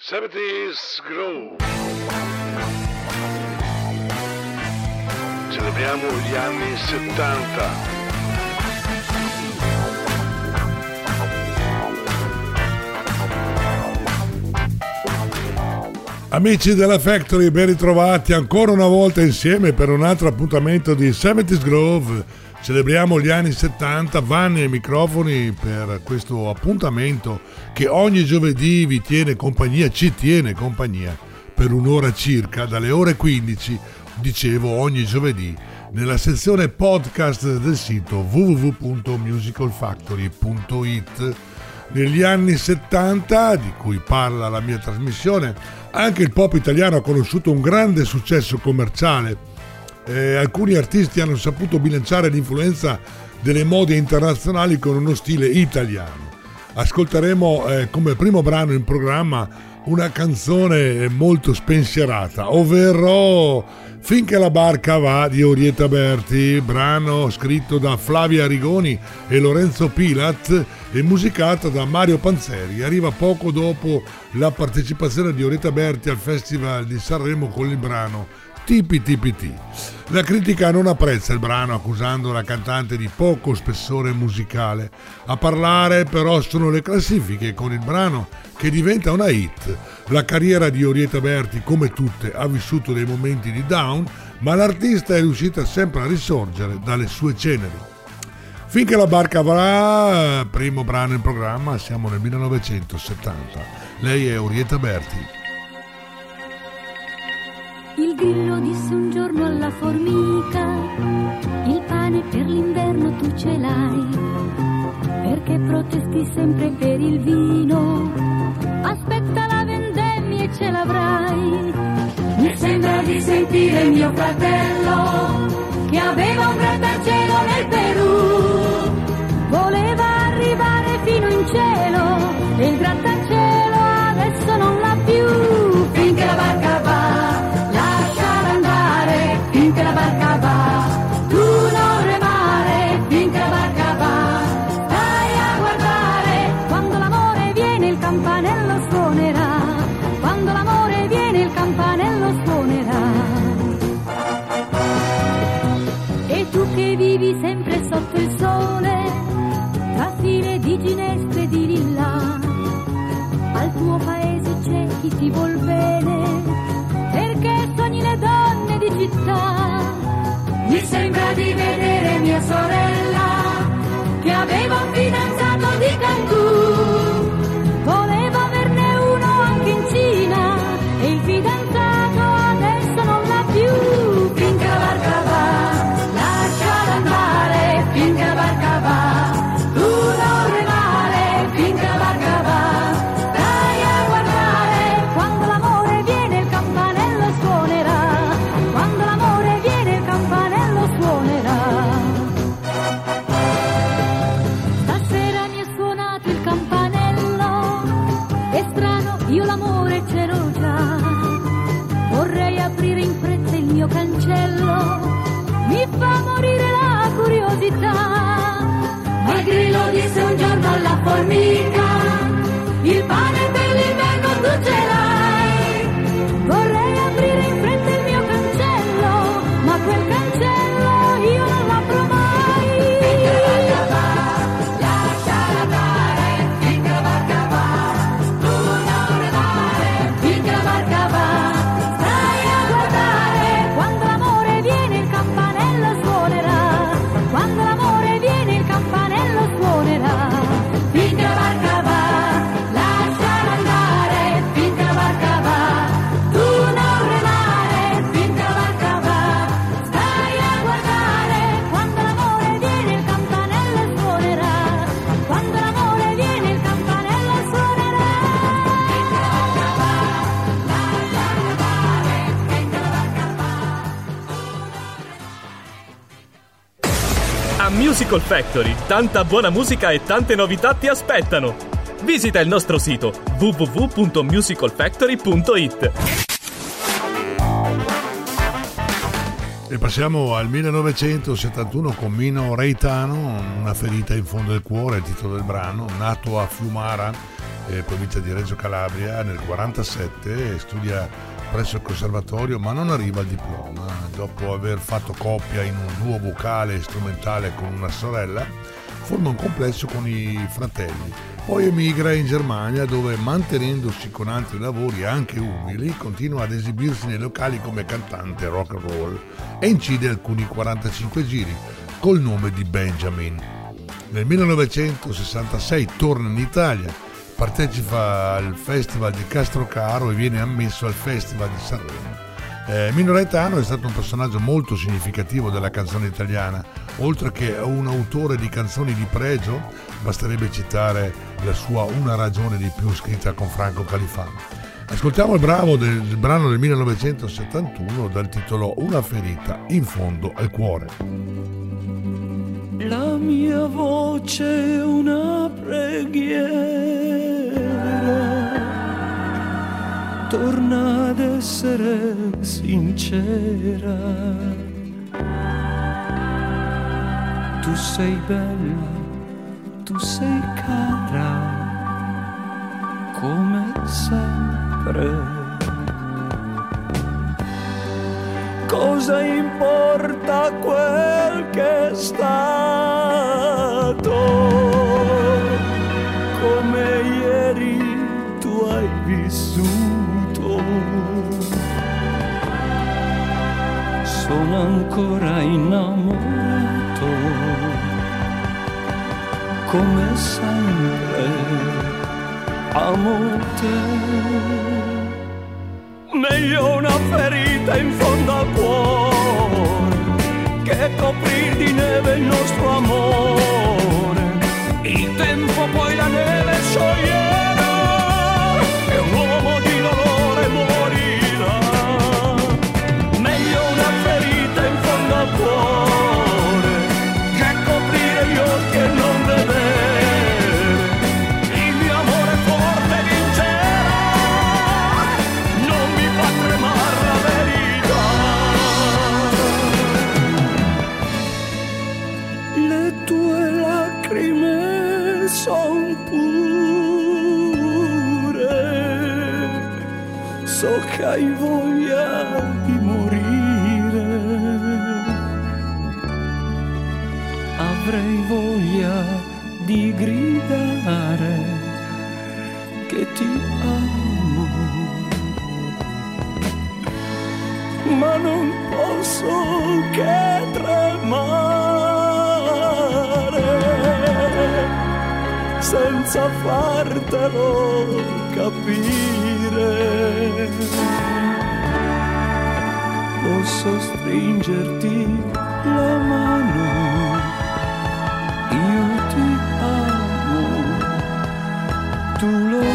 70's Groove. Celebriamo gli anni 70. Amici della Factory, ben ritrovati ancora una volta insieme per un altro appuntamento di 70's Groove. Celebriamo gli anni 70, Vanni ai microfoni per questo appuntamento che ogni giovedì vi tiene compagnia, ci tiene compagnia per un'ora circa, dalle ore 15, dicevo ogni giovedì, nella sezione podcast del sito www.musicalfactory.it. Negli anni 70, di cui parla la mia trasmissione, anche il pop italiano ha conosciuto un grande successo commerciale. Alcuni artisti hanno saputo bilanciare l'influenza delle mode internazionali con uno stile italiano. Ascolteremo come primo brano in programma una canzone molto spensierata, ovvero Finché la barca va di Orietta Berti, brano scritto da Flavia Arrigoni e Lorenzo Pilat e musicata da Mario Panzeri. Arriva poco dopo la partecipazione di Orietta Berti al Festival di Sanremo con il brano Tipi Tipi Ti. La critica non apprezza il brano, accusando la cantante di poco spessore musicale. A parlare però sono le classifiche, con il brano che diventa una hit. La carriera di Orietta Berti, come tutte, ha vissuto dei momenti di down, ma l'artista è riuscita sempre a risorgere dalle sue ceneri. Finché la barca va, primo brano in programma, siamo nel 1970. Lei è Orietta Berti. Il grillo disse un giorno alla formica: il pane per l'inverno tu ce l'hai, perché protesti sempre per il vino? Aspetta la vendemmia e ce l'avrai. Mi sembra di sentire mio fratello che aveva un grattacielo nel Perù. Voleva arrivare fino in cielo e il grattacielo adesso non l'ha più. Finché la barca va, lasciala andare. Finché la barca va, tu non remare. Finché la barca va, stai a guardare. Quando l'amore viene il campanello suonerà. Quando l'amore viene il campanello suonerà. E tu che vivi sempre sotto il sole, tra file di ginestre e di lilla, al tuo paese c'è chi ti vuol bene, perché sogni le donne di città. Mi sembra di vedere mia sorella che aveva un fidanzato di Cancun. Voleva averne uno anche in Cina e il fidanzato adesso non l'ha più. Finché la barca va, lasciala andare. Finché la barca va, tu non remare. Finché la barca va, stai a guardare. Quando l'amore viene il campanello suonerà. Quando l'amore viene il campanello suonerà. Stasera mi è suonato il campanello, è strano, io l'amore ce l'ho già. Vorrei aprire in fretta il mio cancello, mi fa morire la curiosità. Ma il grillo disse un giorno alla formica: il pane per l'inverno tu ce l'hai. Vorrei aprire in fretta il mio cancello, ma quel cancello io non l'apro mai. Finché la barca va, lasciala andare. Finché la barca va, tu non remare. Finché la barca va, stai a guardare. Quando l'amore viene il campanello suonerà. Quando l'amore viene il campanello suonerà. Finché la barca va, lasciala andare. Finché la barca va, tu non remare. Finché la barca va, stai a guardare. Quando l'amore viene il campanello suonerà. Quando l'amore viene il campanello suonerà. Finché la barca va, lasciala andare. Finché la barca va. A Musical Factory, tanta buona musica e tante novità ti aspettano. Visita il nostro sito www.musicalfactory.it. E passiamo al 1971 con Mino Reitano, Una ferita in fondo al cuore, il titolo del brano, nato a Fiumara provincia di Reggio Calabria, nel 1947, studia presso il conservatorio ma non arriva al diploma. Dopo aver fatto coppia in un duo vocale e strumentale con una sorella, forma un complesso con i fratelli. Poi emigra in Germania, dove, mantenendosi con altri lavori anche umili, continua ad esibirsi nei locali come cantante rock and roll e incide alcuni 45 giri col nome di Benjamin. Nel 1966 torna in Italia, partecipa al Festival di Castrocaro e viene ammesso al Festival di Sanremo. Mino Gaetano è stato un personaggio molto significativo della canzone italiana. Oltre che un autore di canzoni di pregio, basterebbe citare la sua Una ragione di più, scritta con Franco Califano. Ascoltiamo il brano del 1971 dal titolo Una ferita in fondo al cuore. La mia voce è una preghiera, torna ad essere sincera. Tu sei bella, tu sei cara, come sempre. Cosa importa quel che è stato? Come ieri tu hai vissuto. Sono ancora innamorato, come sempre amo te. Meglio una ferita in fondo al cuore che coprir di neve il nostro amore. Il tempo poi la neve scioglierà e un uomo di dolore morirà. Meglio una ferita in fondo al cuore che coprire gli occhi e non vedere. Il mio amore forte vincerà, non mi fa tremare la verità. Le tue lacrime son pure, so che hai voglia di morire. Avrei voglia di gridare che ti amo, ma non posso che tremare senza fartelo capire. Posso stringerti la mano, io ti amo, tu lo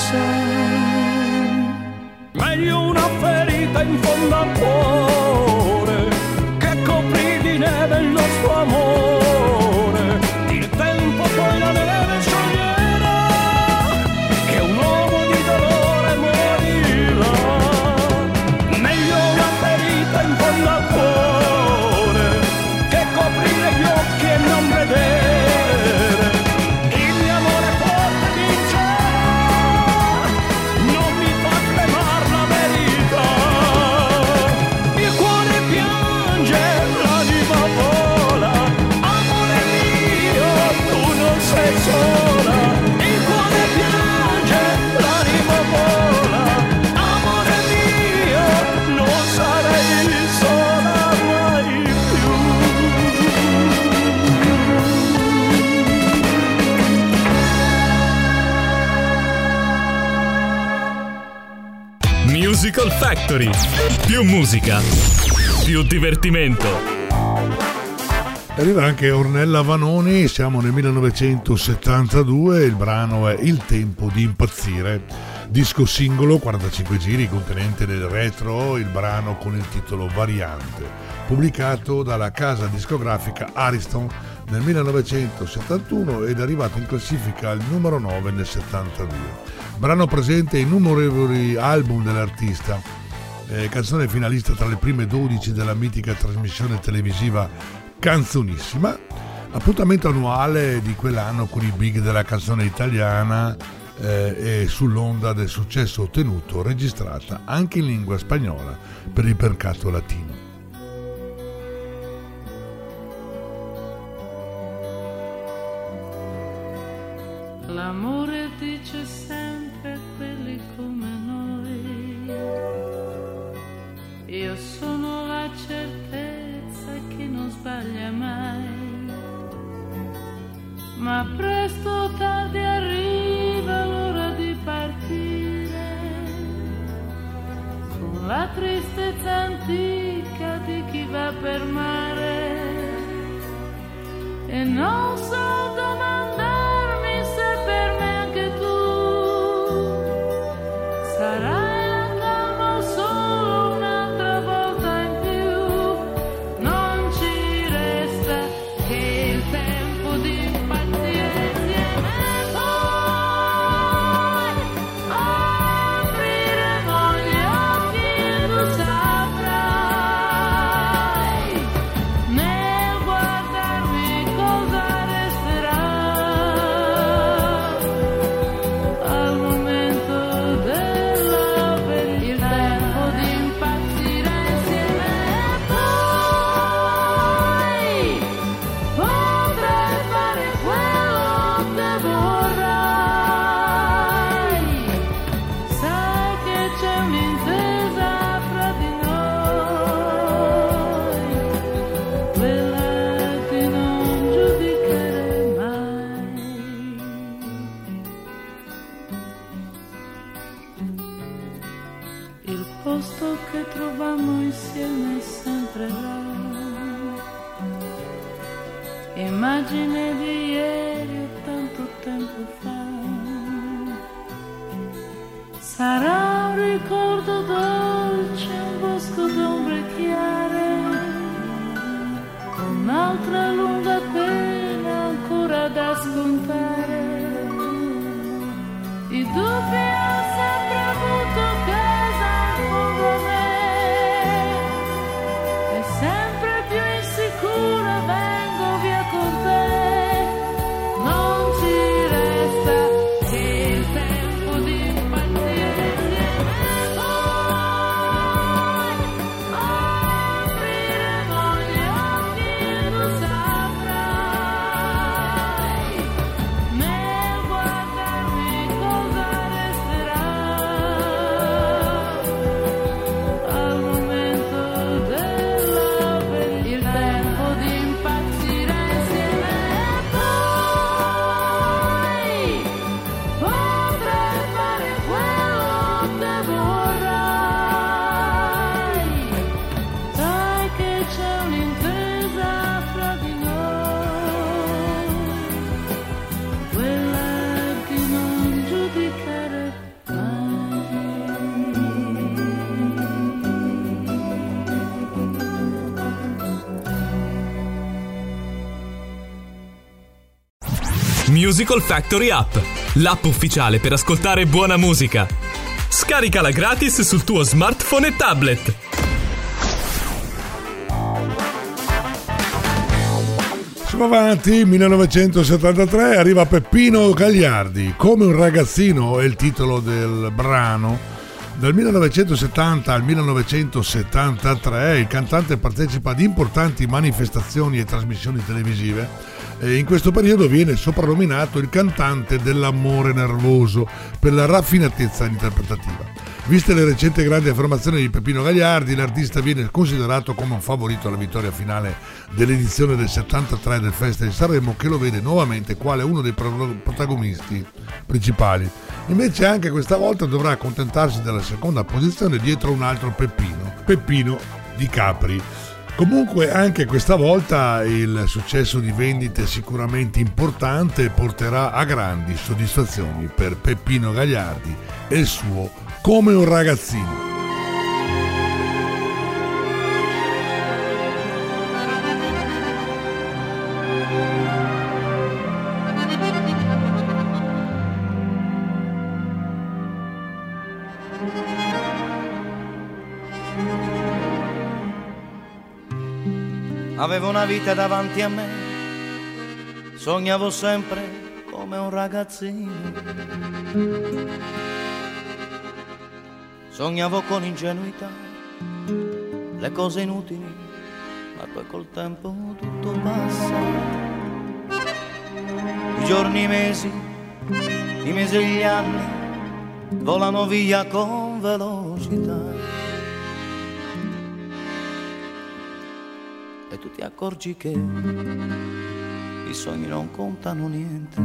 sai. Meglio una ferita in fondo al cuore che coprì di neve il nostro amore. Il tempo poi la neve scioglierà e un uomo di dolore morirà. Meglio una ferita in fondo al cuore che coprire gli occhi e non vedere. Il mio amore forte vincerà, non mi fa tremare la verità. Il cuore piange, l'anima vola, amore mio, tu non sei sola. Il cuore piange, l'anima vola, amore mio, non sarei sola mai più. Musical Factory. Più musica, più divertimento. Arriva anche Ornella Vanoni, siamo nel 1972, il brano è Il tempo di impazzire, disco singolo 45 giri contenente nel retro il brano con il titolo Variante, pubblicato dalla casa discografica Ariston nel 1971 ed arrivato in classifica al numero 9 nel 72. Brano presente in innumerevoli album dell'artista, canzone finalista tra le prime 12 della mitica trasmissione televisiva Canzonissima, appuntamento annuale di quell'anno con i big della canzone italiana, e sull'onda del successo ottenuto, registrata anche in lingua spagnola per il mercato latino. L'amore dice sempre a quelli come noi, io sono la certezza che non sbaglia mai, ma presto o tardi arriva l'ora di partire, con la tristezza antica di chi va per mare, e non so domandarmi se per me anche tu sarai la calma solo un'altra volta in più. Non ci resta che il tempo di impazzire insieme, e poi apriremo gli occhi e tu saprai nel guardarmi cosa resterà al momento della verità. Il tempo di impazzire insieme, e poi potrai fare quello che vorrai. Sai che c'è un'intesa fra di noi, quella di non giudicare mai. Il posto che trovammo insieme è sempre là, immagine di ieri o tanto tempo fa. Sarà un ricordo dolce, un bosco d'ombre chiare, un'altra lunga pena ancora da scontare. I dubbi ho sempre avuto casa in fondo a me, e sempre più insicura vengo via con te. Non ci resta che il tempo di impazzire insieme, e poi apriremo gli occhi e tu saprai nel guardarmi cosa resterà al momento della verità. Il tempo di impazzire insieme, e poi potrai fare quello che vorrai. Sai che c'è un'intesa fra di noi, quella di non giudicare mai. Musical Factory App, l'app ufficiale per ascoltare buona musica. Scaricala gratis sul tuo smartphone e tablet. Siamo avanti, 1973, arriva Peppino Gagliardi, Come un ragazzino è il titolo del brano. Dal 1970 al 1973 il cantante partecipa ad importanti manifestazioni e trasmissioni televisive. E in questo periodo viene soprannominato il cantante dell'amore nervoso per la raffinatezza interpretativa. Viste le recenti grandi affermazioni di Peppino Gagliardi, l'artista viene considerato come un favorito alla vittoria finale dell'edizione del 73 del Festival di Sanremo, che lo vede nuovamente quale uno dei protagonisti principali. Invece anche questa volta dovrà accontentarsi della seconda posizione dietro un altro Peppino di Capri. Comunque anche questa volta il successo di vendite sicuramente importante e porterà a grandi soddisfazioni per Peppino Gagliardi e il suo Come un ragazzino. Avevo una vita davanti a me, sognavo sempre come un ragazzino. Sognavo con ingenuità le cose inutili, ma poi col tempo tutto passa. I giorni, i mesi e gli anni volano via con velocità. E tu ti accorgi che i sogni non contano niente.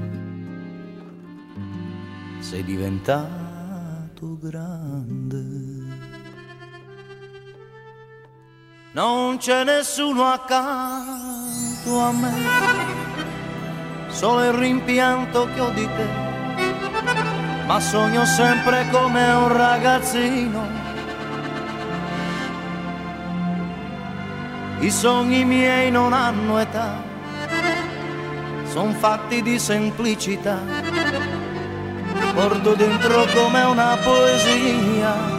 Sei diventato grande. Non c'è nessuno accanto a me, solo il rimpianto che ho di te, ma sogno sempre come un ragazzino. I sogni miei non hanno età, son fatti di semplicità, porto dentro come una poesia.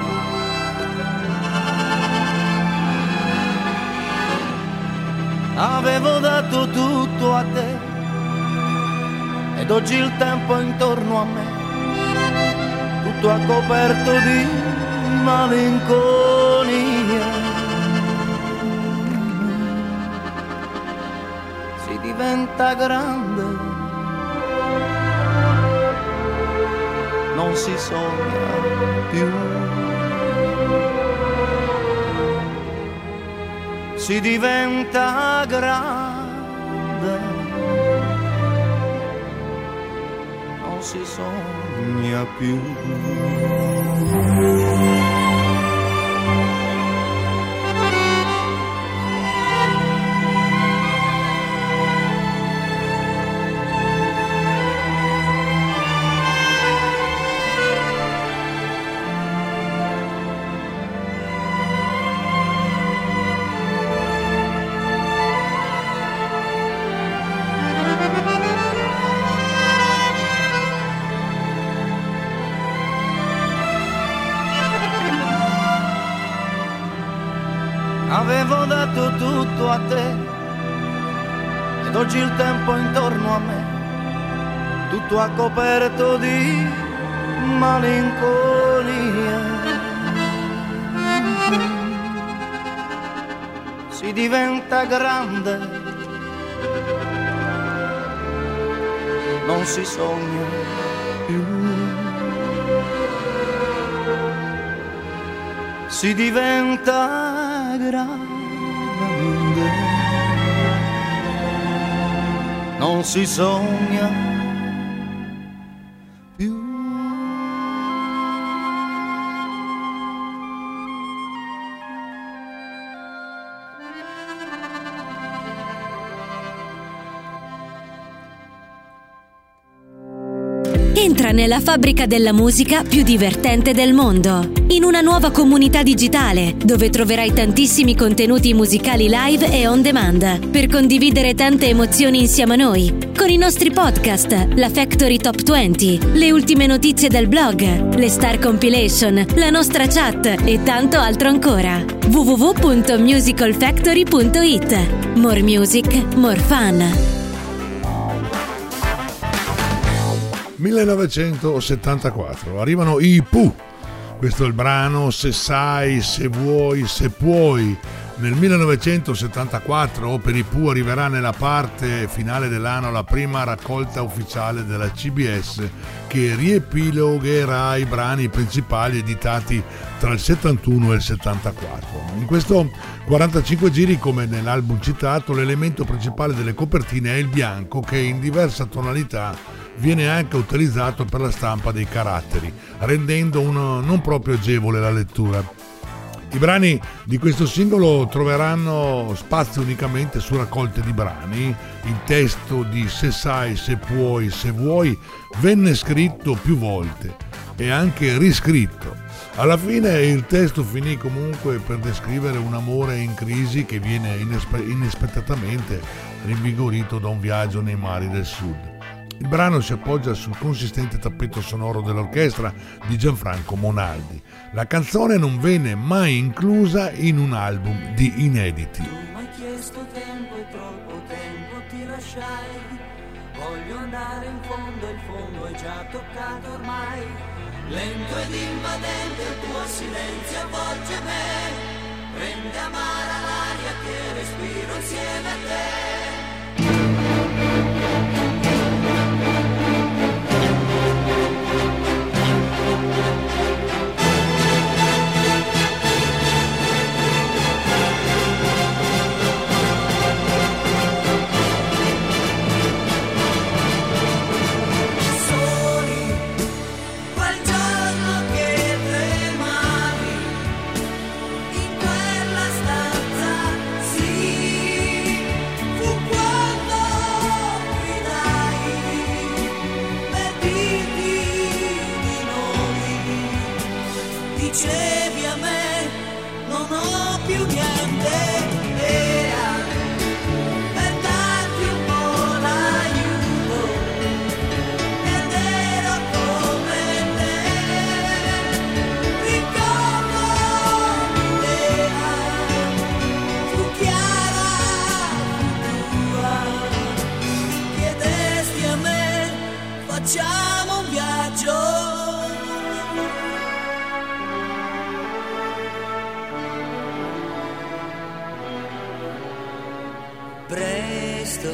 Avevo dato tutto a te ed oggi il tempo intorno a me tutto ha coperto di malinconia. Si diventa grande, non si sogna più. Si diventa grande, non si sogna più. Avevo dato tutto a te ed oggi il tempo intorno a me tutto ha coperto di malinconia. Si diventa grande, non si sogna più. Si diventa grande, non si sogna più. Entra nella fabbrica della musica più divertente del mondo, in una nuova comunità digitale dove troverai tantissimi contenuti musicali live e on demand per condividere tante emozioni insieme a noi, con i nostri podcast, la Factory Top 20, le ultime notizie del blog, le Star Compilation, la nostra chat e tanto altro ancora. www.musicalfactory.it. More music, more fun. 1974, arrivano i Pooh. Questo è il brano Se sai, se vuoi, se puoi. Nel 1974 per i Pooh arriverà nella parte finale dell'anno la prima raccolta ufficiale della CBS che riepilogherà i brani principali editati tra il 71 e il 74. In questo 45 giri, come nell'album citato, l'elemento principale delle copertine è il bianco, che in diversa tonalità viene anche utilizzato per la stampa dei caratteri, rendendo non proprio agevole la lettura. I brani di questo singolo troveranno spazio unicamente su raccolte di brani. Il testo di Se sai, se puoi, se vuoi venne scritto più volte e anche riscritto. Alla fine il testo finì comunque per descrivere un amore in crisi che viene inaspettatamente rinvigorito da un viaggio nei mari del sud. Il brano si appoggia sul consistente tappeto sonoro dell'orchestra di Gianfranco Monaldi. La canzone non venne mai inclusa in un album di inediti. Tu mi hai chiesto tempo e troppo tempo ti lasciai. Voglio andare quando il fondo è già toccato ormai. Lento ed invadente il tuo silenzio avvolge me, rende amara l'aria che respiro insieme a te. Dicevi a me, non ho più niente, era per darti un po' l'aiuto, ed ero come te, ricordo l'idea, fu chiara, fu tua, chiedesti a me, facciamo un viaggio. Presto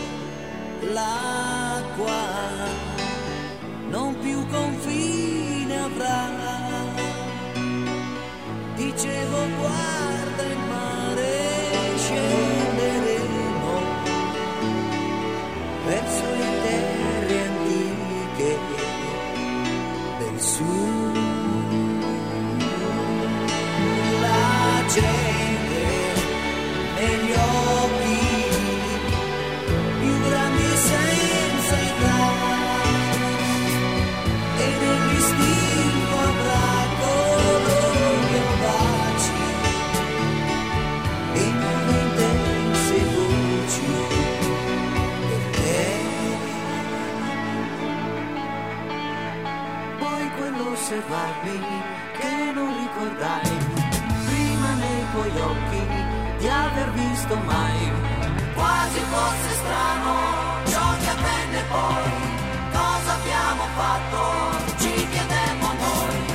l'acqua non più confine avrà. Dicevo guarda il mare, scenderemo verso le terre antiche del sud. La gente negli occhi senza età e nell'istinto avrà colori audaci e non intense voci per te. Poi quell'osservarmi che non ricordai prima nei tuoi occhi di aver visto mai, quasi fosse strano ciò che avvenne poi, cosa abbiamo fatto, ci chiedemmo noi.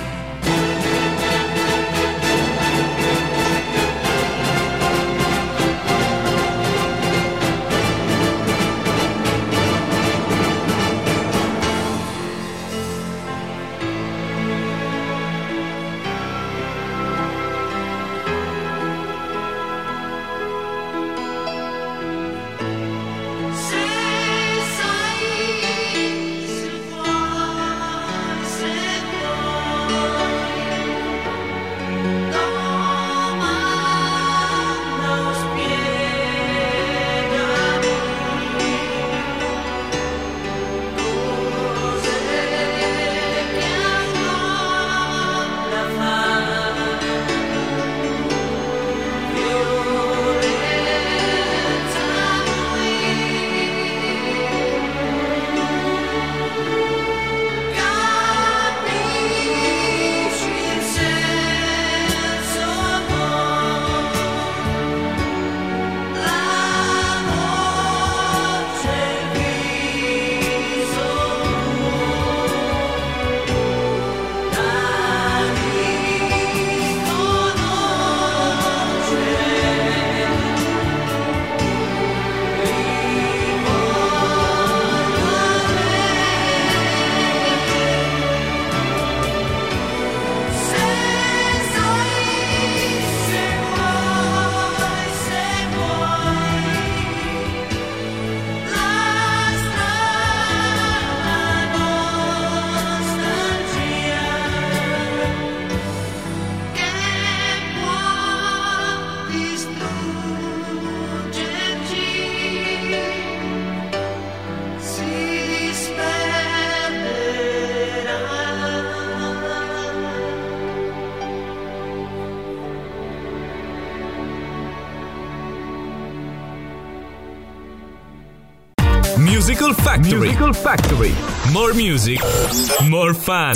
Musical Factory. Musical Factory. More music, more fun.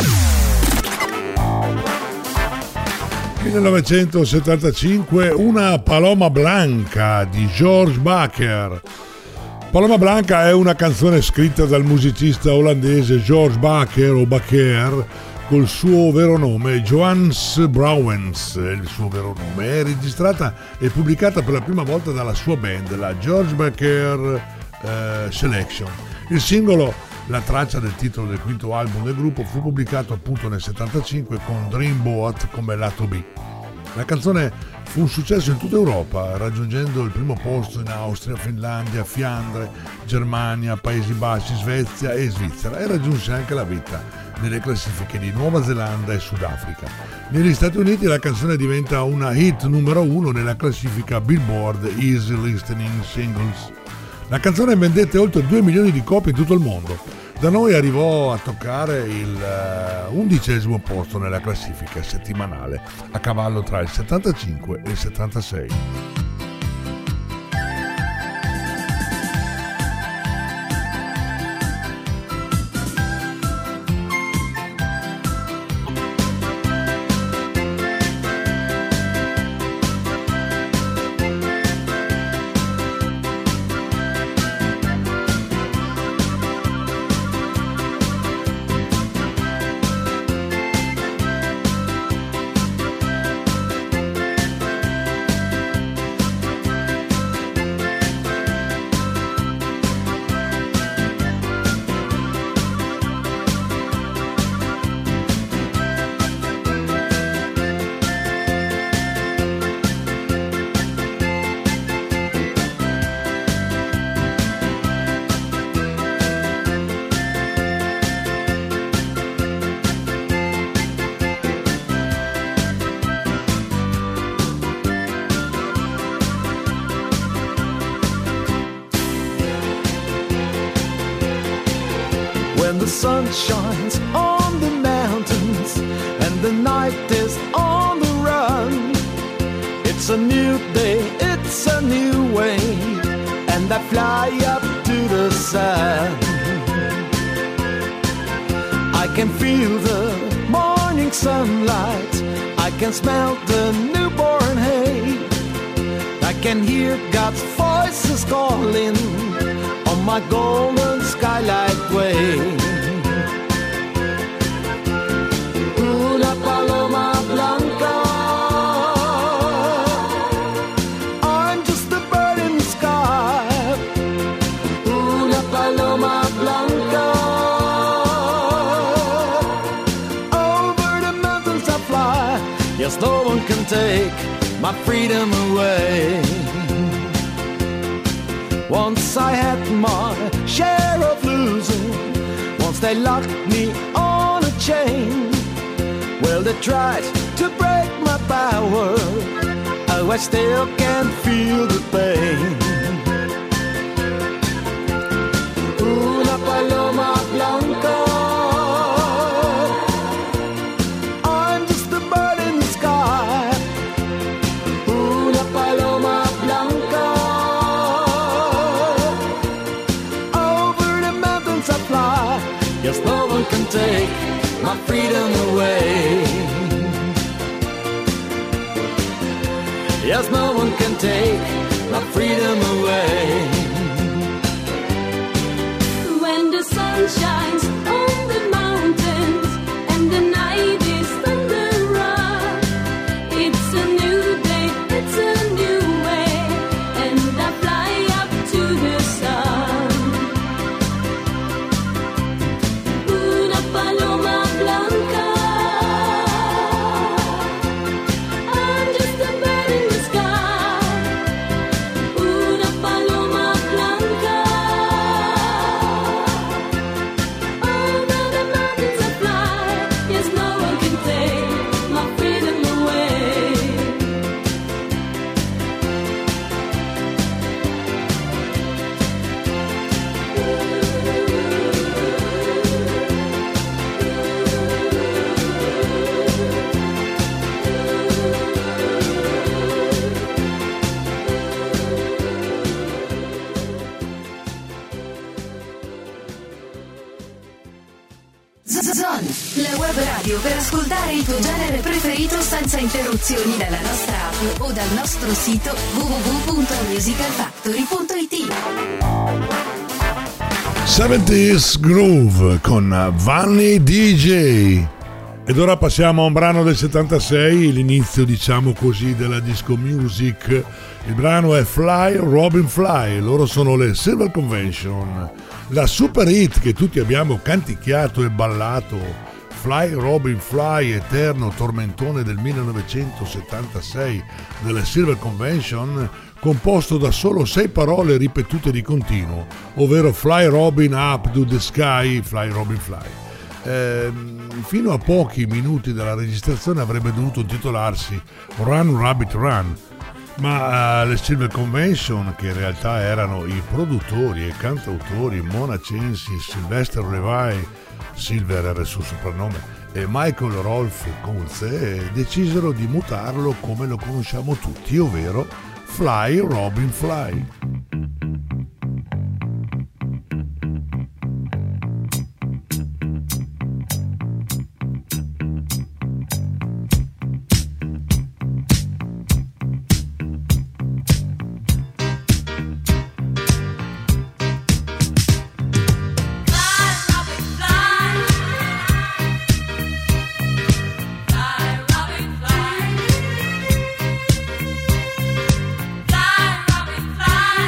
1975, Una Paloma Blanca di George Baker. Paloma Blanca è una canzone scritta dal musicista olandese George Baker o Baker col suo vero nome Johannes Brouwens, il suo vero nome. È registrata e pubblicata per la prima volta dalla sua band, la George Baker Selection. Il singolo, la traccia del titolo del quinto album del gruppo, fu pubblicato appunto nel 75 con Dreamboat come lato B. La canzone fu un successo in tutta Europa, raggiungendo il primo posto in Austria, Finlandia, Fiandre, Germania, Paesi Bassi, Svezia e Svizzera, e raggiunse anche la vetta nelle classifiche di Nuova Zelanda e Sudafrica. Negli Stati Uniti la canzone diventa una hit numero 1 nella classifica Billboard Easy Listening Singles. La canzone vendette oltre 2 milioni di copie in tutto il mondo. Da noi arrivò a toccare il 11° posto nella classifica settimanale, a cavallo tra il 75 e il 76. When the sun shines on the mountains and the night is on the run, it's a new day, it's a new way, and I fly up to the sun. I can feel the morning sunlight, I can smell the newborn hay, I can hear God's voices calling on my golden skylight way. Una paloma blanca, I'm just a bird in the sky. Una paloma blanca, over the mountains I fly. Yes, no one can take my freedom away. Once I had my share of losing, once they locked me on a chain. Well, they tried to break my power, oh, I still can't feel the pain. Una paloma blanca, I'm just a bird in the sky. Una paloma blanca, yes, no one can take my freedom away. Yes, no one can take my freedom away. When the sun shines on the mountains and the night is thunderous, it's a new day, it's a new way, and I fly up to the sun. Una paloma blanca, I'm just a bird in the sky. Una paloma blanca, over the mountains I fly. Yes, no one can take my freedom away. Zone, la web radio per ascoltare il tuo genere preferito senza interruzioni dalla nostra app o dal nostro sito www.musicalfactory.it. 70s Groove con Vanni DJ. Ed ora passiamo a un brano del 76, l'inizio diciamo così della disco music. Il brano è Fly Robin Fly, loro sono le Silver Convention. La super hit che tutti abbiamo canticchiato e ballato, Fly Robin Fly, eterno tormentone del 1976 delle Silver Convention, composto da solo 6 parole ripetute di continuo, ovvero Fly Robin up to the sky, Fly Robin Fly. Fino a pochi minuti dalla registrazione avrebbe dovuto titolarsi Run Rabbit Run, ma le Silver Convention, che in realtà erano i produttori e cantautori Mona Censi, Sylvester Levy, Silver era il suo soprannome, e Michael Rolfe Kunze, decisero di mutarlo come lo conosciamo tutti, ovvero Fly Robin Fly. Fly, Robin, fly.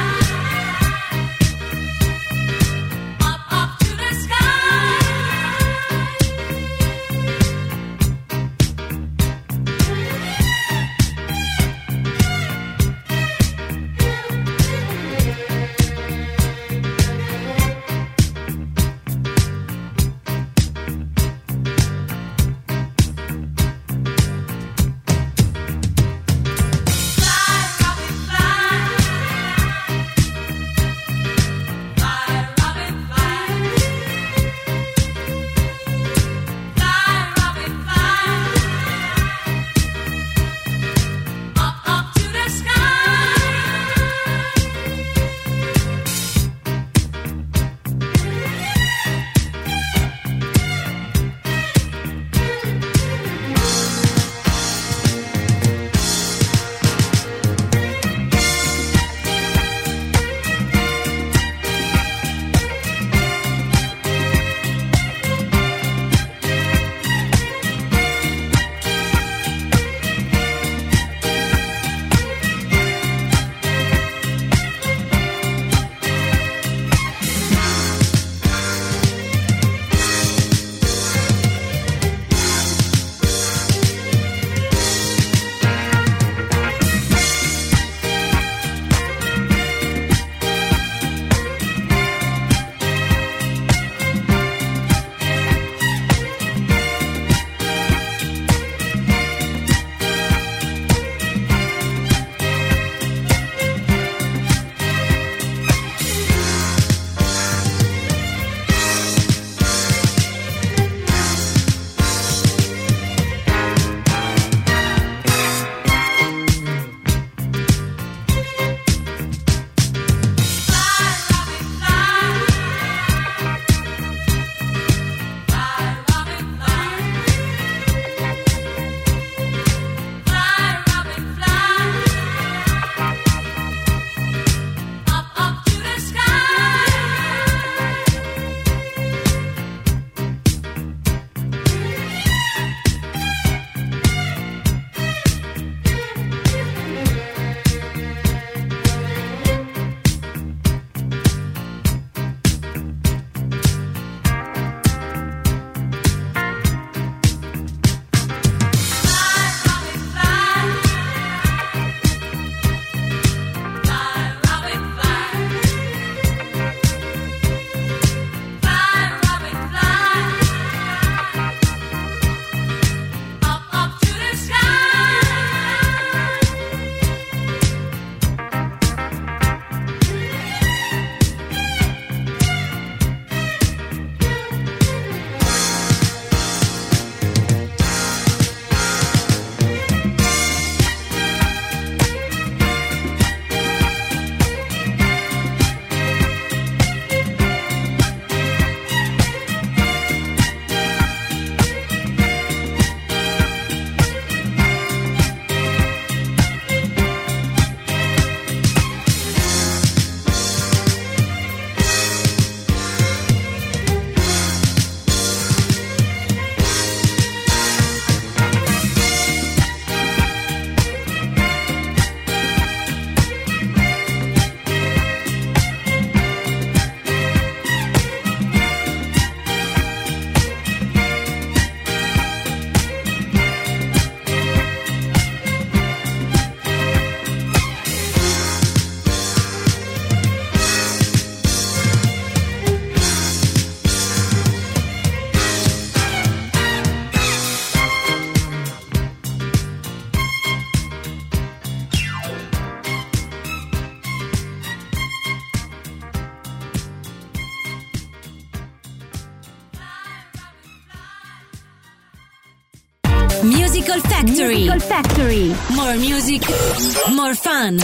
Factory. Musical Factory. More music, more fun.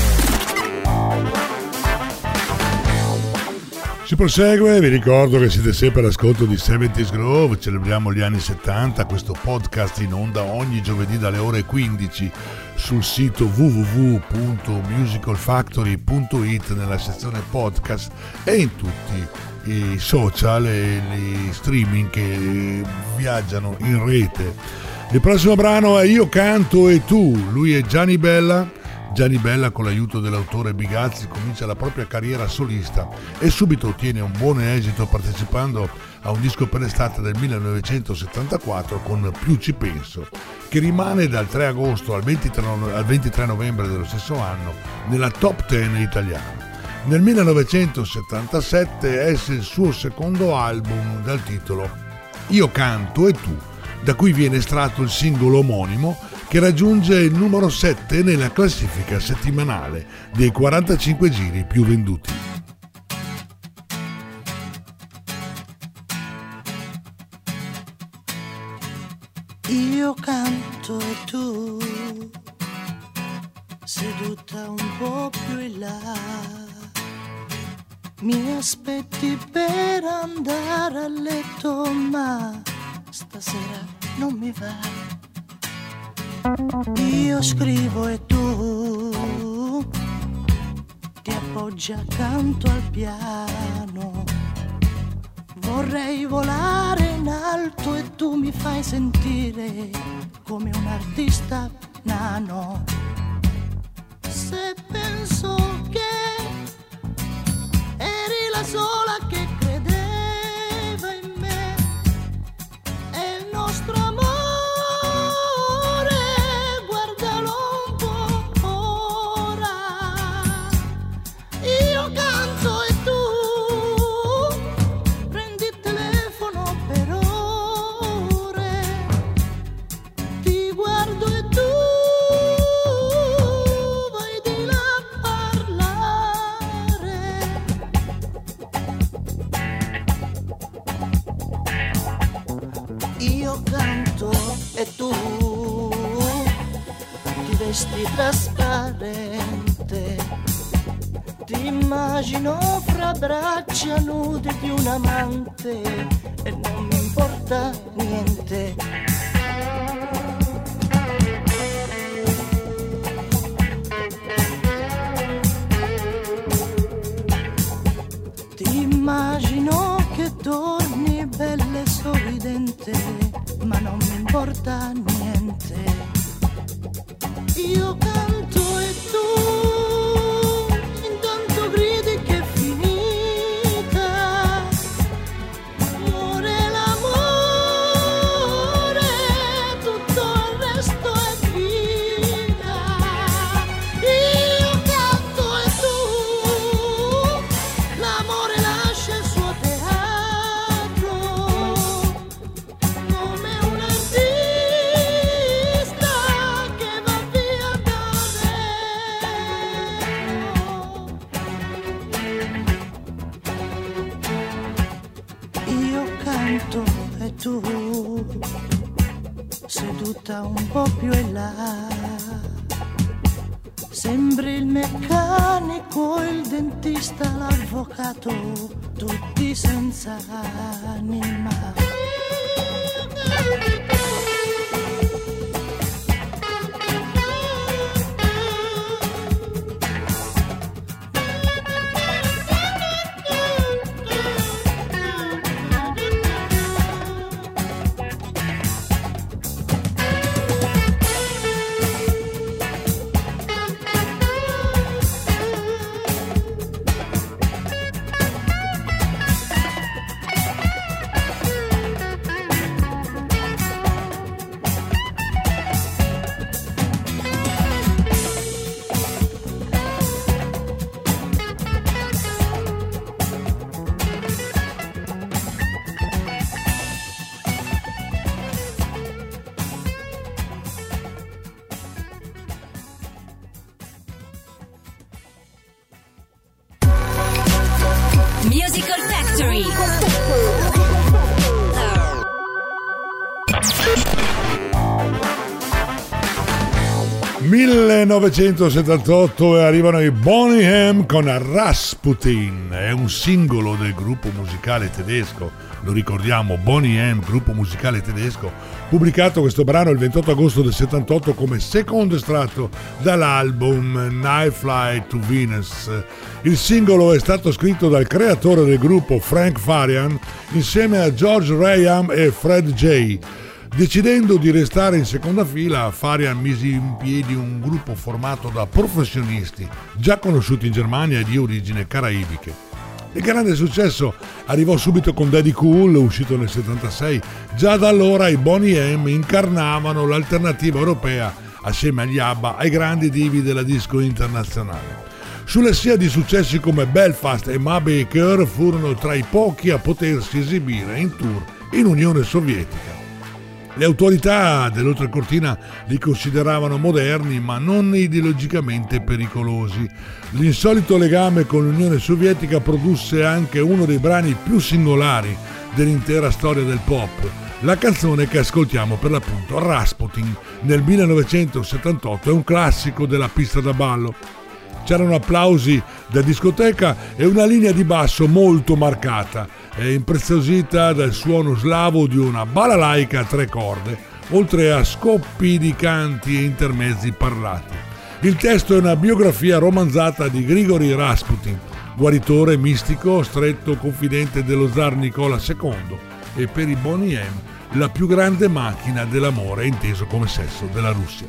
Si prosegue, vi ricordo che siete sempre all'ascolto di 70's Groove, celebriamo gli anni 70, questo podcast in onda ogni giovedì dalle ore 15 sul sito www.musicalfactory.it nella sezione podcast e in tutti i social e gli streaming che viaggiano in rete. Il prossimo brano è Io canto e tu, lui è Gianni Bella. Gianni Bella, con l'aiuto dell'autore Bigazzi, comincia la propria carriera solista e subito ottiene un buon esito partecipando a un disco per l'estate del 1974 con Più ci penso, che rimane dal 3 agosto al 23 novembre dello stesso anno nella top 10 italiana. Nel 1977 esce il suo secondo album dal titolo Io canto e tu, da cui viene estratto il singolo omonimo che raggiunge il numero 7 nella classifica settimanale dei 45 giri più venduti. Io canto e tu, seduta un po' più in là, mi aspetti per andare a letto, ma stasera non mi va. Io scrivo e tu ti appoggi accanto al piano. Vorrei volare in alto e tu mi fai sentire come un artista nano. Se penso che eri la sola che credeva in me e il nostro amore, guardalo un po' ora. Io canto e tu prendi il telefono per ore, ti guardo e tu vai di là a parlare. Io canto e tu ti vesti trasparente, ti immagino fra braccia nude di un amante e non mi importa niente. Ti immagino che torni bella e sorridente, ma non mi importa niente. Io canto e tu intanto gridi che è finita. Muore l'amore, tutto il resto è vita. Io canto e tu, l'amore lascia il suo teatro come un artista che va via da zero. Io canto e tu seduta un po' più in là, sembri il meccanico, il dentista, l'avvocato, tutti senza anima. Musical Factory. 1978 e arrivano i Boney M con Rasputin, è un singolo del gruppo musicale tedesco, lo ricordiamo, Boney M, gruppo musicale tedesco, pubblicato questo brano il 28 agosto del 78 come secondo estratto dall'album Night Flight to Venus. Il singolo è stato scritto dal creatore del gruppo Frank Farian insieme a George Graham e Fred J. Decidendo di restare in seconda fila, Farian mise in piedi un gruppo formato da professionisti già conosciuti in Germania e di origine caraibiche. Il grande successo arrivò subito con Daddy Cool, uscito nel 76. Già da allora i Boney M incarnavano l'alternativa europea assieme agli ABBA ai grandi divi della disco internazionale. Sulle scia di successi come Belfast e Ma Baker furono tra i pochi a potersi esibire in tour in Unione Sovietica. Le autorità dell'oltrecortina li consideravano moderni ma non ideologicamente pericolosi. L'insolito legame con l'Unione Sovietica produsse anche uno dei brani più singolari dell'intera storia del pop, la canzone che ascoltiamo per l'appunto, Rasputin, nel 1978, è un classico della pista da ballo. C'erano applausi da discoteca e una linea di basso molto marcata, impreziosita dal suono slavo di una balalaica a 3 corde, oltre a scoppi di canti e intermezzi parlati. Il testo è una biografia romanzata di Grigori Rasputin, guaritore mistico, stretto confidente dello zar Nicola II e per i Boney M la più grande macchina dell'amore inteso come sesso della Russia.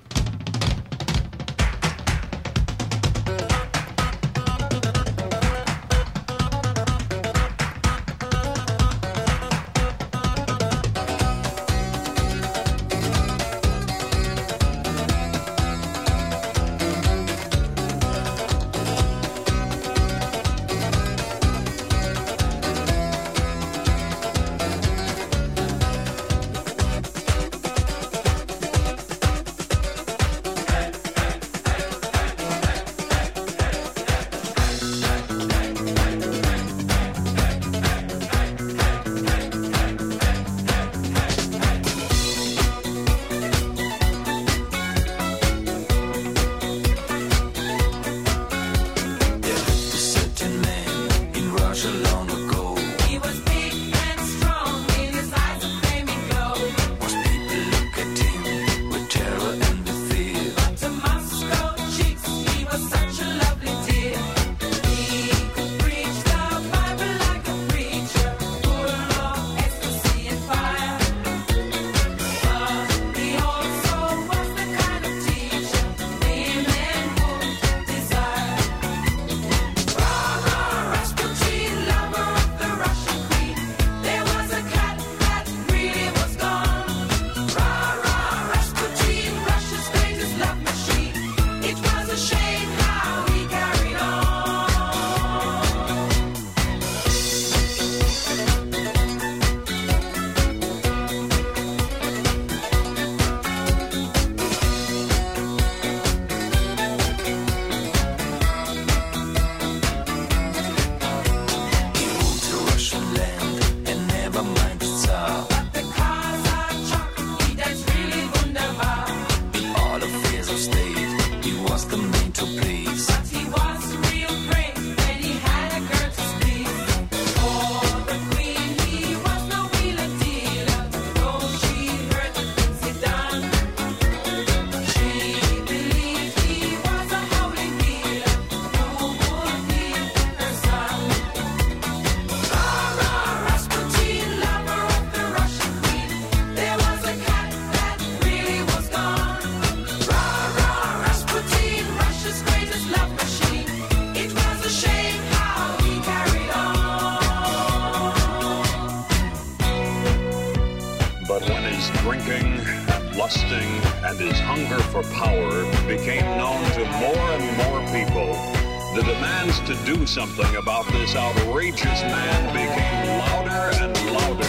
and his hunger for power became known to more and more people. The demands to do something about this outrageous man became louder and louder.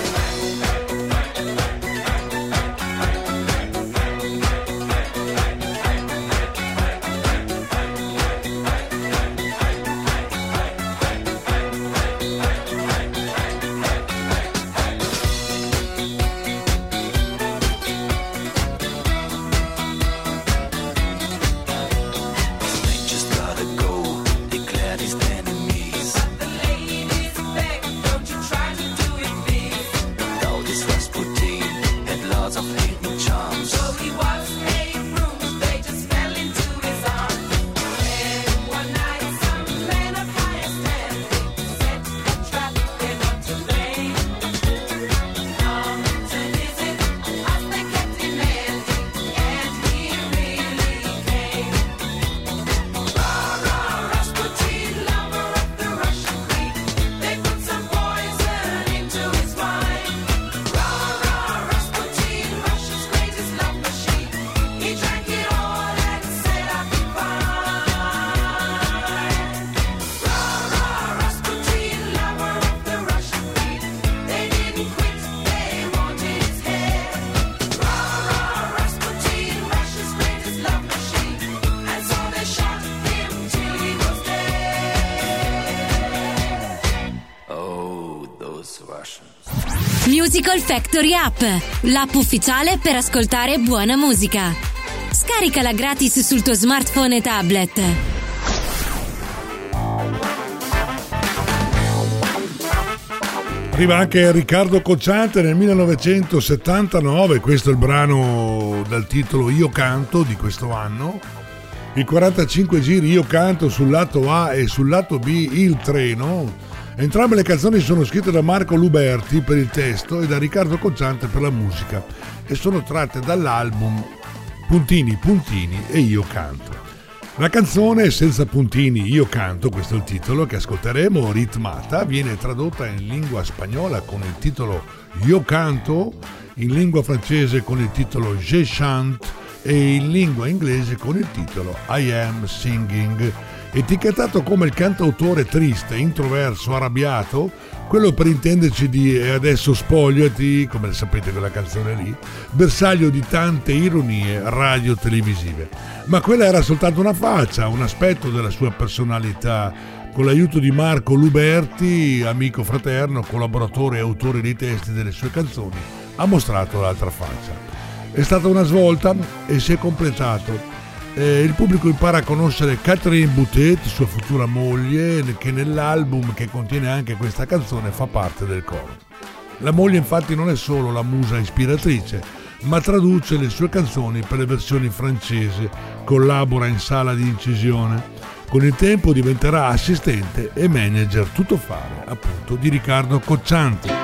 Musical Factory App, l'app ufficiale per ascoltare buona musica. Scaricala gratis sul tuo smartphone e tablet. Arriva anche Riccardo Cocciante nel 1979, questo è il brano dal titolo Io canto di questo anno. I 45 giri Io canto sul lato A e sul lato B Il treno. Entrambe le canzoni sono scritte da Marco Luberti per il testo e da Riccardo Cocciante per la musica e sono tratte dall'album Puntini Puntini e Io canto. La canzone Senza puntini io canto, questo è il titolo che ascolteremo, ritmata, viene tradotta in lingua spagnola con il titolo Io canto, in lingua francese con il titolo Je chante e in lingua inglese con il titolo I am singing. Etichettato come il cantautore triste, introverso, arrabbiato, quello per intenderci di E adesso spogliati, come sapete quella canzone lì, bersaglio di tante ironie radio-televisive. Ma quella era soltanto una faccia, un aspetto della sua personalità. Con l'aiuto di Marco Luberti, amico fraterno, collaboratore e autore dei testi delle sue canzoni, ha mostrato l'altra faccia. È stata una svolta e si è completato. Il pubblico impara a conoscere Catherine Boutet, sua futura moglie, che nell'album che contiene anche questa canzone fa parte del coro. La moglie infatti non è solo la musa ispiratrice, ma traduce le sue canzoni per le versioni francesi, collabora in sala di incisione. Con il tempo diventerà assistente e manager tuttofare, appunto, di Riccardo Cocciante.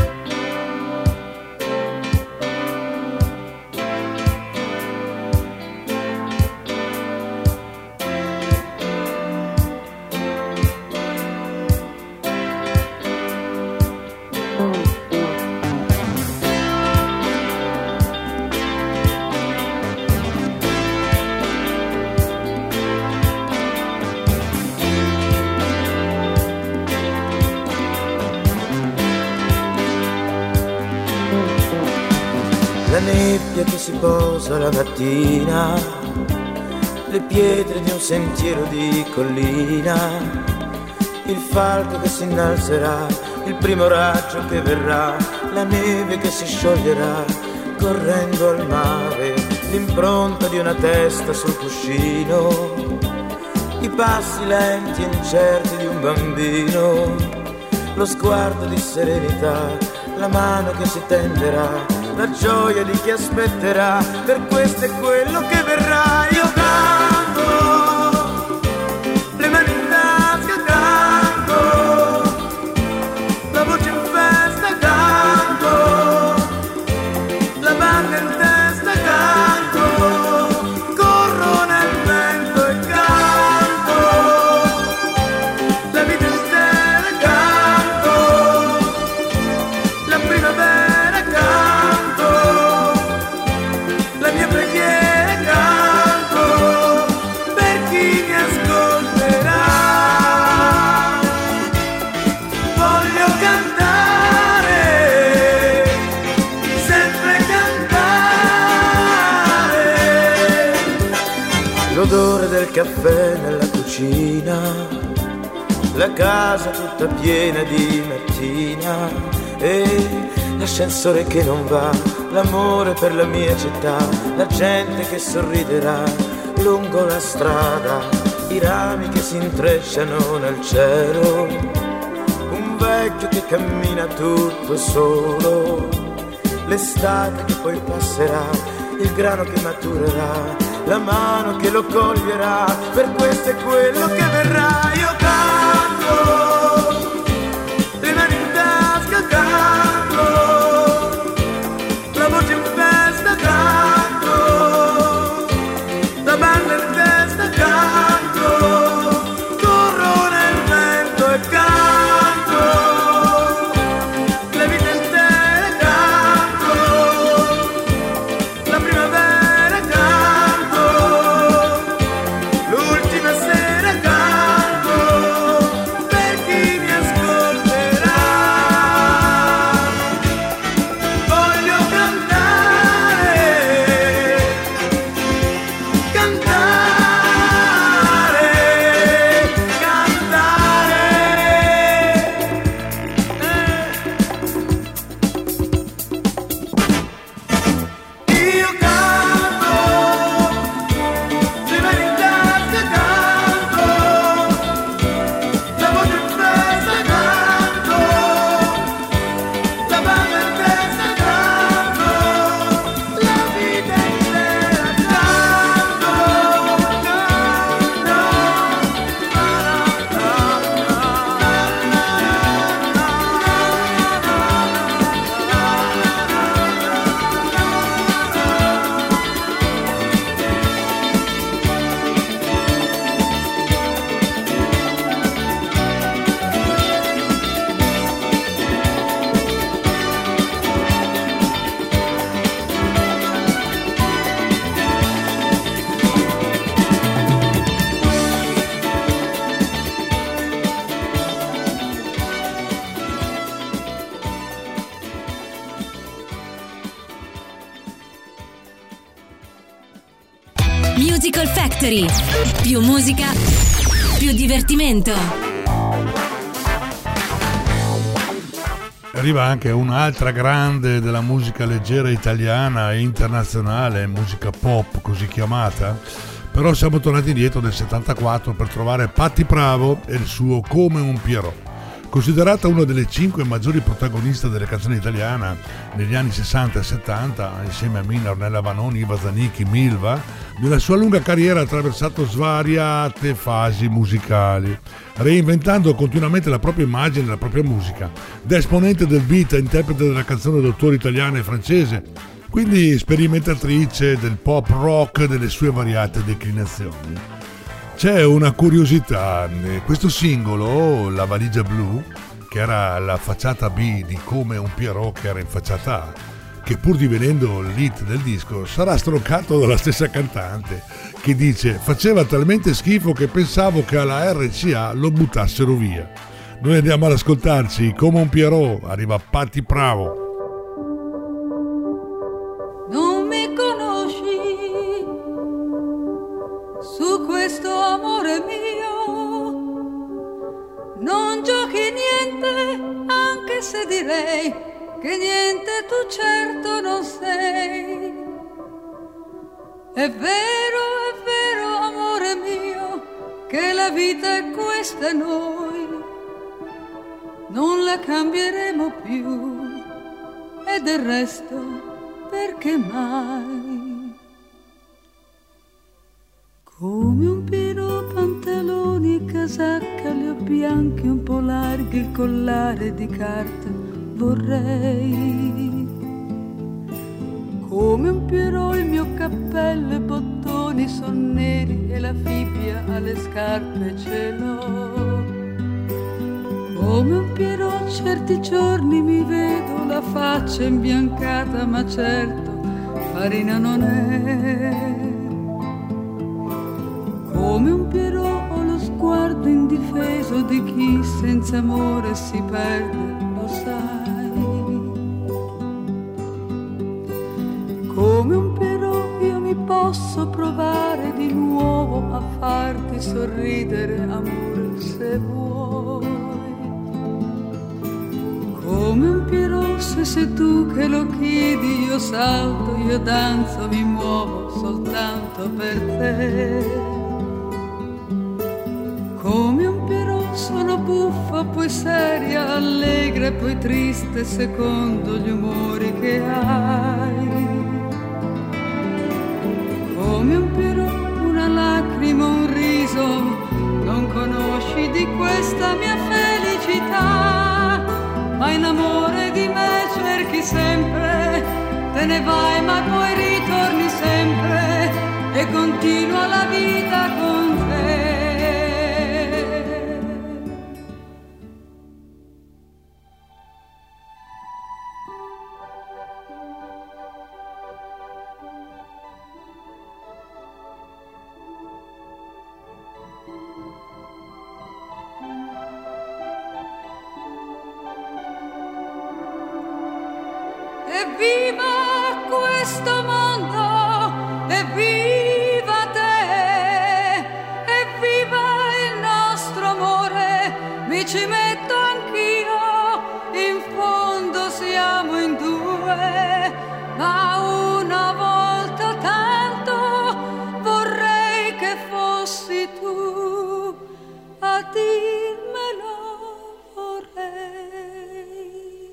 La nebbia che si posa la mattina, le pietre di un sentiero di collina, il falco che si innalzerà, il primo raggio che verrà, la neve che si scioglierà correndo al mare, l'impronta di una testa sul cuscino, i passi lenti e incerti di un bambino, lo sguardo di serenità, la mano che si tenderà, la gioia di chi aspetterà, per questo è quello che verrà. Io canto, le mani in tasca canto, la voce in festa canto, la banda in testa canto, corro nel vento e canto, la vita intera canto, la primavera l'odore del caffè nella cucina, la casa tutta piena di mattina e l'ascensore che non va, l'amore per la mia città, la gente che sorriderà lungo la strada, i rami che si intrecciano nel cielo, un vecchio che cammina tutto solo, l'estate che poi passerà, il grano che maturerà, la mano che lo coglierà, per questo è quello che verrà. Io canto, le mani in tasca canto, la voce in festa canto, la banda in testa canto, corro nel vento e canto, la vita intera canto, la primavera l'ultima sera canto, per Musical Factory. Più musica, più divertimento. Arriva anche un'altra grande della musica leggera italiana e internazionale, musica pop così chiamata. Però siamo tornati indietro nel 74 per trovare Patti Pravo e il suo Come un Pierrot. Considerata una delle 5 maggiori protagoniste delle canzoni italiane negli anni 60 e 70, insieme a Mina, Ornella Vanoni, Iva Zanicchi, Milva, nella sua lunga carriera ha attraversato svariate fasi musicali, reinventando continuamente la propria immagine e la propria musica. Da esponente del beat a interprete della canzone d'autore italiana e francese, quindi sperimentatrice del pop rock delle sue variate declinazioni. C'è una curiosità, questo singolo, La valigia blu, che era la facciata B di Come un Pierrot che era in facciata A, che pur divenendo l'hit del disco sarà stroncato dalla stessa cantante, che dice: faceva talmente schifo che pensavo che alla RCA lo buttassero via. Noi andiamo ad ascoltarci Come un Pierrot, arriva Patti Pravo. Non mi conosci, su questo amore mio non giochi niente, anche se direi che niente tu certo non sei. È vero amore mio, che la vita è questa e noi non la cambieremo più, e del resto perché mai? Come un piro, pantaloni, casacca, li ho bianchi un po' larghi, il collare di carta vorrei. Come un Pierrot il mio cappello e bottoni son neri e la fibbia alle scarpe ce l'ho. Come un Pierrot certi giorni mi vedo la faccia imbiancata, ma certo farina non è. Come un Pierrot ho lo sguardo indifeso di chi senza amore si perde, lo sai. Come un Pierrot io mi posso provare di nuovo a farti sorridere, amore, se vuoi. Come un Pierrot, se sei tu che lo chiedi, io salto, io danzo, mi muovo soltanto per te. Come un Pierrot sono buffa, poi seria, allegra e poi triste, secondo gli umori che hai. Come un Pierrot, una lacrima, un riso, non conosci di questa mia felicità. Ma in amore di me cerchi sempre, te ne vai ma poi ritorni sempre, e continua la vita con te. Evviva questo mondo, evviva te, evviva il nostro amore, mi ci metto anch'io, in fondo siamo in due, ma una volta tanto vorrei che fossi tu a dirmelo, vorrei.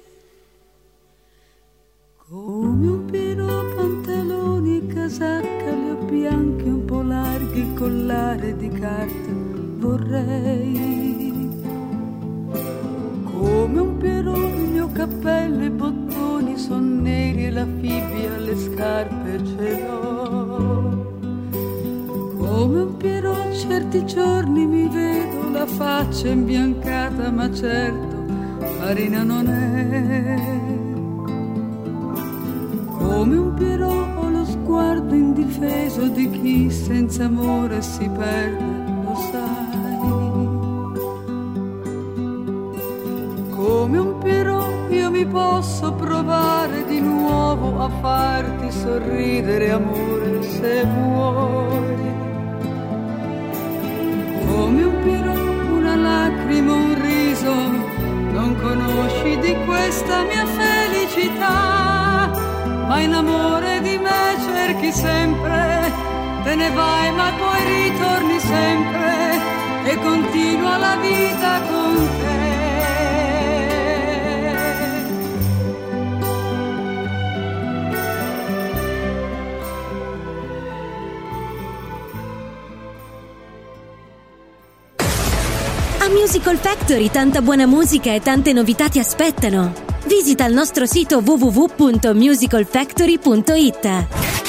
Come un Pierrot, pantaloni, casacca, li ho bianchi un po' larghi, il collare di carta vorrei. Come un Pierrot il mio cappello e bottoni son neri e la fibbia alle scarpe ce l'ho. Come un Pierrot certi giorni mi vedo la faccia imbiancata, ma certo farina non è. Come un Pierrot ho lo sguardo indifeso di chi senza amore si perde, lo sai. Come un Pierrot io mi posso provare di nuovo a farti sorridere, amore, se vuoi. lacrima un riso, non conosci di questa mia felicità, ma in amore di me cerchi sempre, te ne vai ma poi ritorni sempre e continua la vita con te. A Musical Factory tanta buona musica e tante novità ti aspettano. Visita il nostro sito www.musicalfactory.it.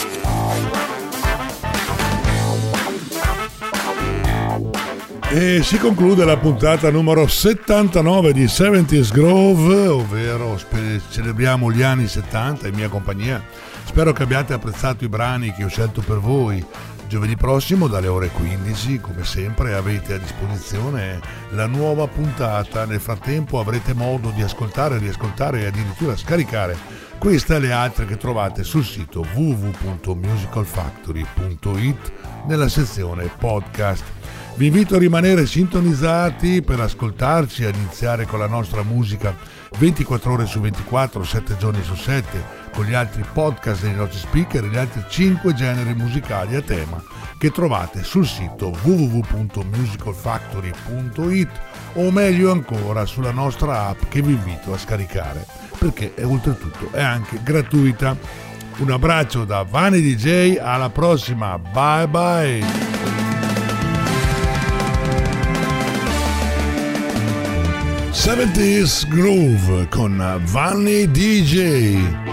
E si conclude la puntata numero 79 di 70's Grove, ovvero celebriamo gli anni 70 in mia compagnia. Spero che abbiate apprezzato i brani che ho scelto per voi. Giovedì prossimo dalle ore 15, come sempre, avete a disposizione la nuova puntata. Nel frattempo avrete modo di ascoltare, riascoltare e addirittura scaricare questa e le altre che trovate sul sito www.musicalfactory.it nella sezione podcast. Vi invito a rimanere sintonizzati per ascoltarci e a iniziare con la nostra musica 24 ore su 24, 7 giorni su 7, con gli altri podcast dei nostri speaker e gli altri 5 generi musicali a tema che trovate sul sito www.musicalfactory.it o meglio ancora sulla nostra app che vi invito a scaricare perché oltretutto è anche gratuita. Un abbraccio da Vanni DJ, alla prossima, bye bye. 70's Groove con Vanni DJ.